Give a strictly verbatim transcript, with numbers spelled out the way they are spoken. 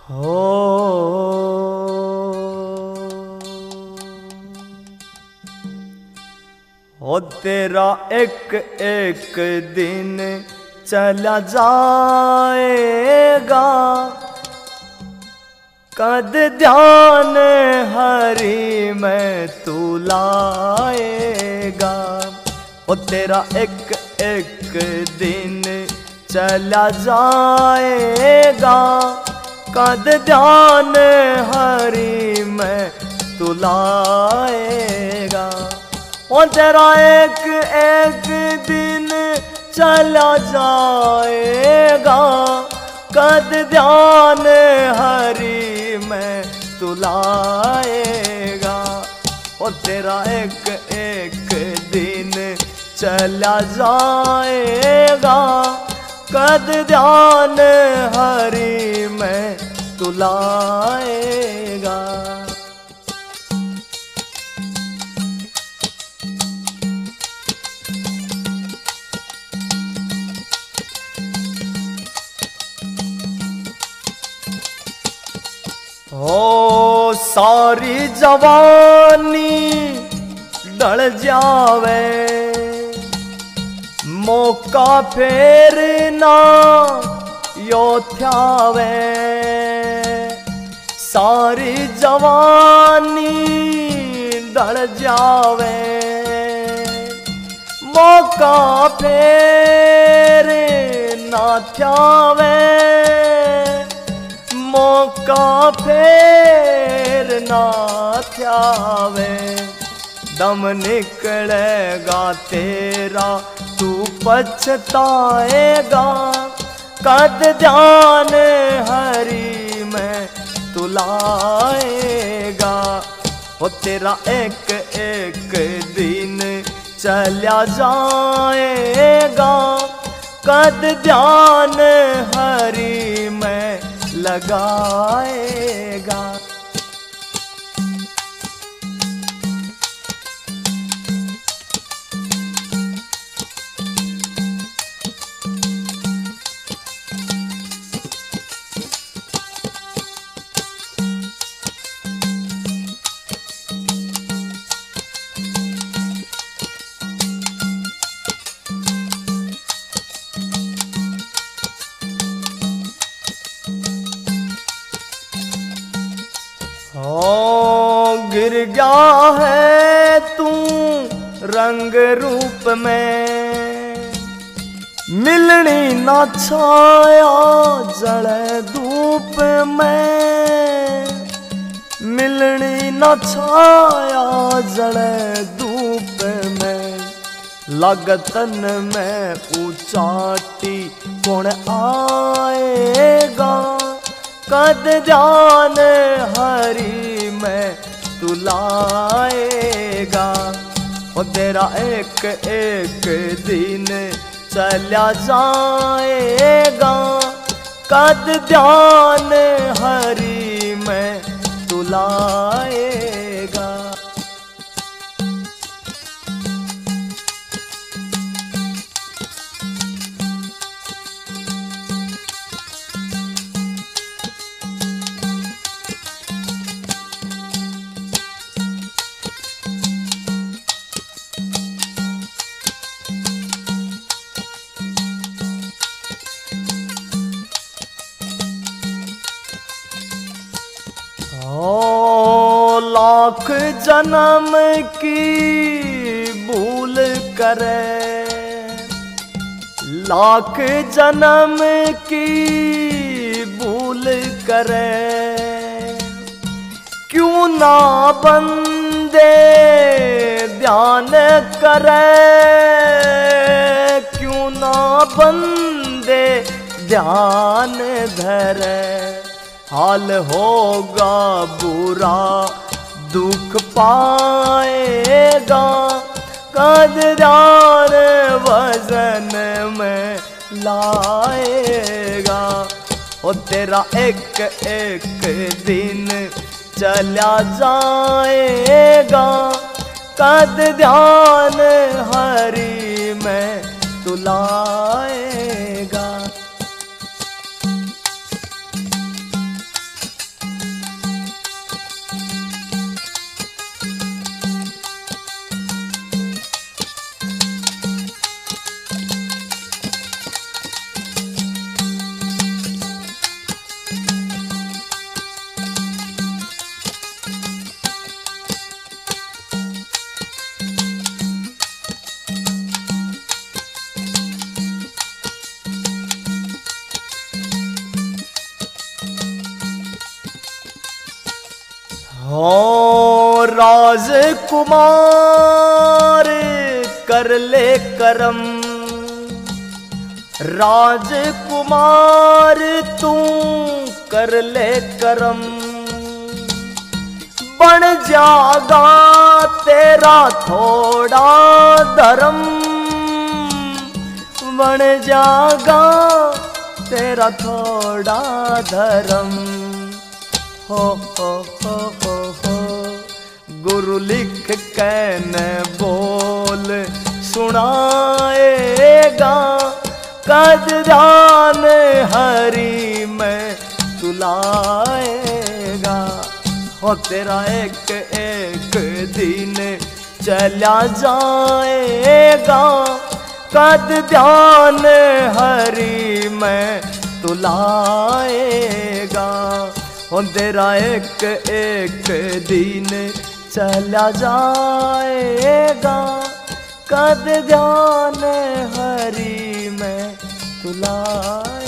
हो हो तेरा एक एक दिन चला जाएगा, कद ध्यान हरि में तू लाएगा। ओ तेरा एक एक दिन चला जाएगा, कद ध्यान हरि में तू लाएगा। ओ तेरा एक एक दिन चला जाएगा, कद ध्यान हरि में तू लाएगा। ओ तेरा एक एक दिन चला जाएगा, कद ध्यान हरि में तू लाएगा। हो सारी जवानी ढल जावे, मौका फेर ना यो थ्यावे। सारी जवानी ढल जावे, मौका फेर ना थ्यावे। मौका फेर ना थ्यावे, दम निकलेगा तेरा तू पछताएगा। कद ध्यान हरि में तू लाएगा। हो तेरा एक एक दिन चला जाएगा, कद ध्यान हरि में लगाएगा। हो गिर गया है तू रंग रूप में, मिलनी ना छाया जले धूप में। मिलनी ना छाया जले धूप में, लगतन में ऊंचाटी कौन आएगा। कद ध्यान हरि में तू लाएगा। ओ तेरा एक एक दिन चला जाएगा, कद ध्यान हरि में तू लाएगा। ओ लाख जन्म की भूल करे, लाख जन्म की भूल करे। क्यों ना बंदे ध्यान करे, क्यों ना बंदे ध्यान धरे। हाल होगा बुरा दुख पाएगा, कद ध्यान वजन में लाएगा। ओ तेरा एक एक दिन चला जाएगा, कद ध्यान हरि में तू लाएगा। हो राजकुमार कर ले करम, राजकुमार तू कर ले करम, बन जागा तेरा थोड़ा धर्म, बन जागा तेरा थोड़ा धर्म। हो हो हो हो हो गुरु लिख कहने बोल सुनाएगा, कद ध्यान हरि में तुलाएगा। हो तेरा एक एक दिन चला जाएगा, कद ध्यान हरि में तुलाएगा। हो तेरा एक एक दिन चला जाएगा, कद ध्यान हरि में तुलाएगा।